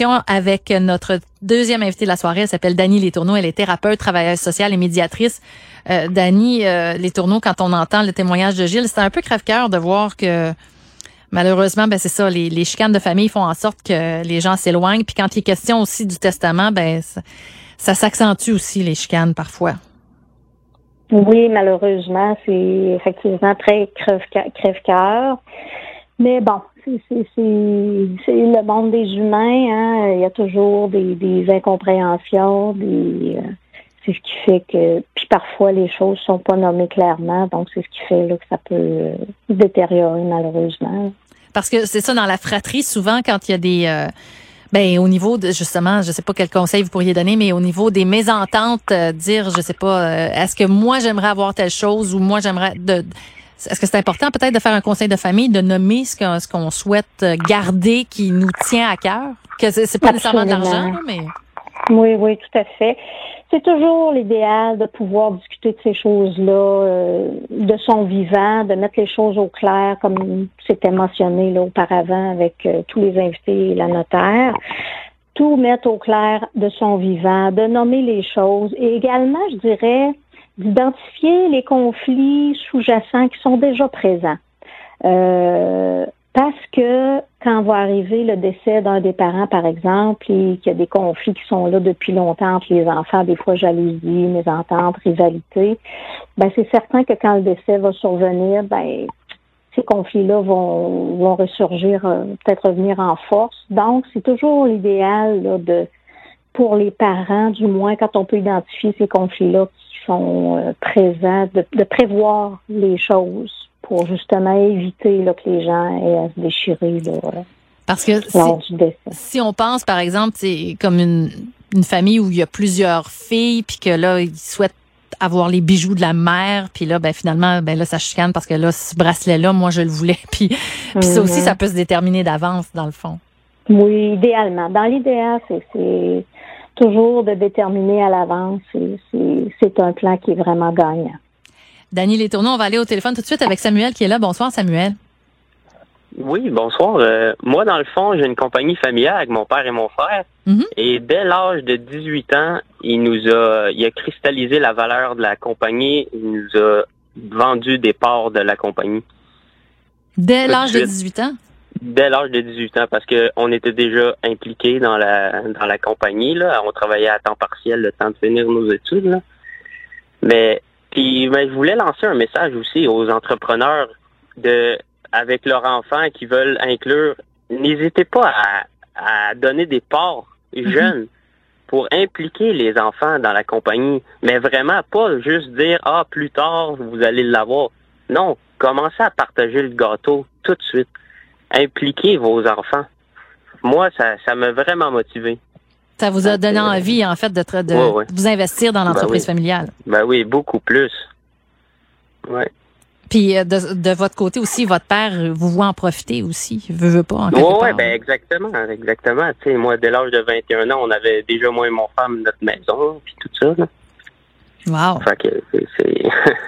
Avec notre deuxième invitée de la soirée. Elle s'appelle Dany Letourneau. Elle est thérapeute, travailleuse sociale et médiatrice. Dany Letourneau, quand on entend le témoignage de Gilles, c'est un peu crève-cœur de voir que malheureusement, c'est ça, les chicanes de famille font en sorte que les gens s'éloignent. Puis quand il est question aussi du testament, ça s'accentue aussi, les chicanes, parfois. Oui, malheureusement, c'est effectivement très crève-cœur. Mais bon, c'est le monde des humains, hein. Il y a toujours des incompréhensions, c'est ce qui fait que, puis parfois les choses sont pas nommées clairement, donc c'est ce qui fait là, que ça peut détériorer malheureusement. Parce que c'est ça, dans la fratrie, souvent quand il y a des au niveau de, justement, je sais pas quel conseil vous pourriez donner, mais au niveau des mésententes, dire, je sais pas, est-ce que moi j'aimerais avoir telle chose ou moi j'aimerais est-ce que c'est important peut-être de faire un conseil de famille, de nommer ce qu'on souhaite garder, qui nous tient à cœur? Que c'est pas nécessairement de l'argent, mais... Oui, tout à fait. C'est toujours l'idéal de pouvoir discuter de ces choses-là, de son vivant, de mettre les choses au clair, comme c'était mentionné là auparavant avec tous les invités et la notaire. Tout mettre au clair de son vivant, de nommer les choses et également, je dirais, d'identifier les conflits sous-jacents qui sont déjà présents. Parce que quand va arriver le décès d'un des parents, par exemple, et qu'il y a des conflits qui sont là depuis longtemps entre les enfants, des fois jalousie, mésentente, rivalité, c'est certain que quand le décès va survenir, ces conflits-là vont ressurgir, peut-être revenir en force. Donc, c'est toujours l'idéal là, pour les parents, du moins quand on peut identifier ces conflits-là qui sont présents, de prévoir les choses pour justement éviter là, que les gens aient à se déchirer là, parce que lors du décès. Si on pense, par exemple, c'est comme une famille où il y a plusieurs filles, puis que là, ils souhaitent avoir les bijoux de la mère, puis là, finalement, là, ça chicane parce que là, ce bracelet-là, moi, je le voulais. Puis ça aussi, ça peut se déterminer d'avance, dans le fond. Oui, idéalement. Dans l'idéal, c'est toujours de déterminer à l'avance. C'est un plan qui est vraiment gagnant. Dany Letourneau, on va aller au téléphone tout de suite avec Samuel qui est là. Bonsoir, Samuel. Oui, bonsoir. Moi, dans le fond, j'ai une compagnie familiale avec mon père et mon frère. Mm-hmm. Et dès l'âge de 18 ans, il a cristallisé la valeur de la compagnie. Il nous a vendu des parts de la compagnie. Dès l'âge de 18 ans? Dès l'âge de 18 ans, parce que on était déjà impliqués dans la compagnie, là. On travaillait à temps partiel le temps de finir nos études, là. Mais je voulais lancer un message aussi aux entrepreneurs avec leurs enfants qui veulent inclure. N'hésitez pas à donner des parts jeunes pour impliquer les enfants dans la compagnie. Mais vraiment pas juste dire plus tard vous allez l'avoir. Non, commencez à partager le gâteau tout de suite. Impliquez vos enfants. Moi, ça m'a vraiment motivé. Ça vous a donné envie, en fait, de vous investir dans l'entreprise familiale. Oui, beaucoup plus. Ouais. Puis, de votre côté aussi, votre père vous voit en profiter aussi. Veut pas, en quelque part. Oui, exactement. Tu sais, moi, dès l'âge de 21 ans, on avait déjà, moi et mon femme, notre maison, puis tout ça, là. Wow. Fait que c'est...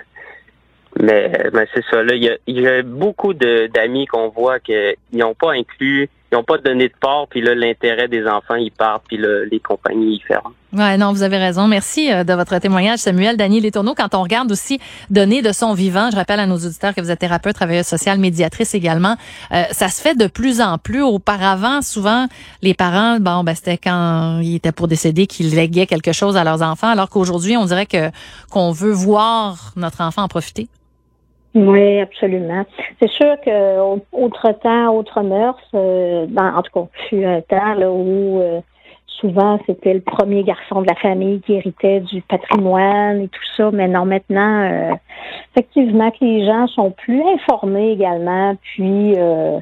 Mais c'est ça, là, il y a beaucoup d'amis qu'on voit qu'ils n'ont pas inclus, ils n'ont pas donné de part, puis là, l'intérêt des enfants, ils partent, puis là, les compagnies, ils ferment. Ouais, non, vous avez raison. Merci de votre témoignage, Samuel. Dany Letourneau, quand on regarde aussi donner de son vivant, je rappelle à nos auditeurs que vous êtes thérapeute, travailleuse sociale, médiatrice également, ça se fait de plus en plus. Auparavant, souvent, les parents, c'était quand ils étaient pour décéder qu'ils léguaient quelque chose à leurs enfants, alors qu'aujourd'hui, on dirait qu'on veut voir notre enfant en profiter. Oui, absolument. C'est sûr que autre temps, autre mœurs, en tout cas, il y a eu un temps là où souvent c'était le premier garçon de la famille qui héritait du patrimoine et tout ça, mais non, maintenant, effectivement, que les gens sont plus informés également, puis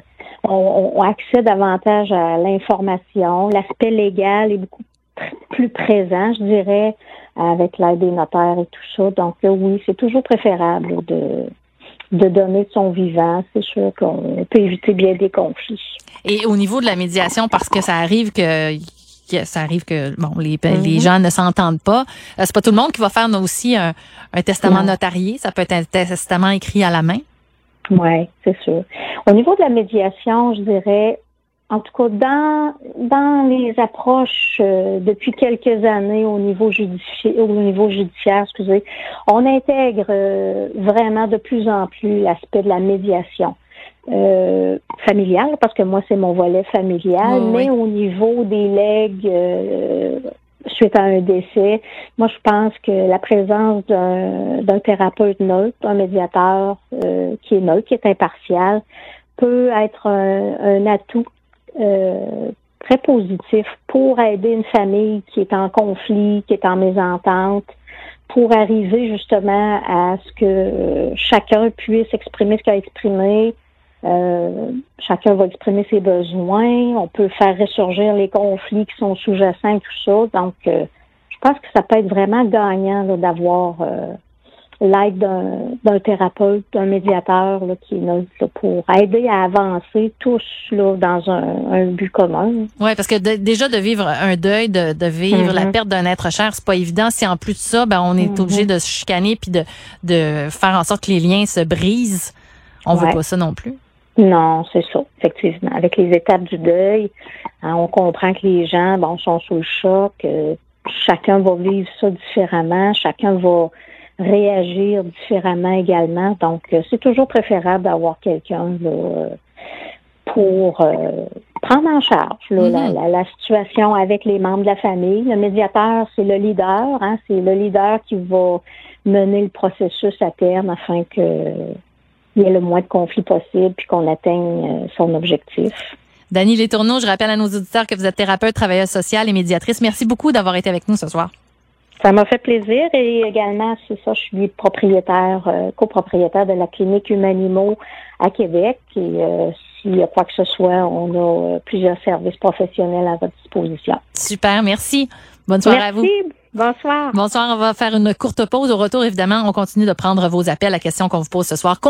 on accède davantage à l'information. L'aspect légal est beaucoup plus présent, je dirais, avec l'aide des notaires et tout ça. Donc oui, c'est toujours préférable de donner de son vivant. C'est sûr qu'on peut éviter bien des conflits. Et au niveau de la médiation, parce que ça arrive que les gens ne s'entendent pas. C'est pas tout le monde qui va faire aussi un testament notarié. Ça peut être un testament écrit à la main. Oui, c'est sûr. Au niveau de la médiation, je dirais, en tout cas, dans les approches depuis quelques années au niveau judiciaire, on intègre vraiment de plus en plus l'aspect de la médiation familiale, parce que moi, c'est mon volet familial, mais au niveau des legs suite à un décès, moi, je pense que la présence d'un thérapeute neutre, un médiateur qui est neutre, qui est impartial, peut être un atout très positif pour aider une famille qui est en conflit, qui est en mésentente, pour arriver justement à ce que chacun puisse exprimer ce qu'il a exprimé. Chacun va exprimer ses besoins. On peut faire ressurgir les conflits qui sont sous-jacents, tout ça. Donc, je pense que ça peut être vraiment gagnant là, d'avoir l'aide d'un thérapeute, d'un médiateur là, qui est neutre là, pour aider à avancer tous là, dans un but commun. Oui, parce que déjà de vivre un deuil, de vivre la perte d'un être cher, c'est pas évident. Si en plus de ça, on est obligé de se chicaner puis de faire en sorte que les liens se brisent, on veut pas ça non plus. Non, c'est ça, effectivement. Avec les étapes du deuil, on comprend que les gens sont sous le choc. Chacun va vivre ça différemment. Chacun va réagir différemment également. Donc, c'est toujours préférable d'avoir quelqu'un là, pour prendre en charge là, la situation avec les membres de la famille. Le médiateur, c'est le leader. C'est le leader qui va mener le processus à terme afin que il y ait le moins de conflits possible puis qu'on atteigne son objectif. Dany Letourneau, je rappelle à nos auditeurs que vous êtes thérapeute, travailleuse sociale et médiatrice. Merci beaucoup d'avoir été avec nous ce soir. Ça m'a fait plaisir et également, c'est ça, je suis copropriétaire de la clinique Humanimo à Québec et s'il y a quoi que ce soit, on a plusieurs services professionnels à votre disposition. Super, merci. Bonne soirée à vous. Merci. Bonsoir. Bonsoir, on va faire une courte pause. Au retour, évidemment, on continue de prendre vos appels à la question qu'on vous pose ce soir.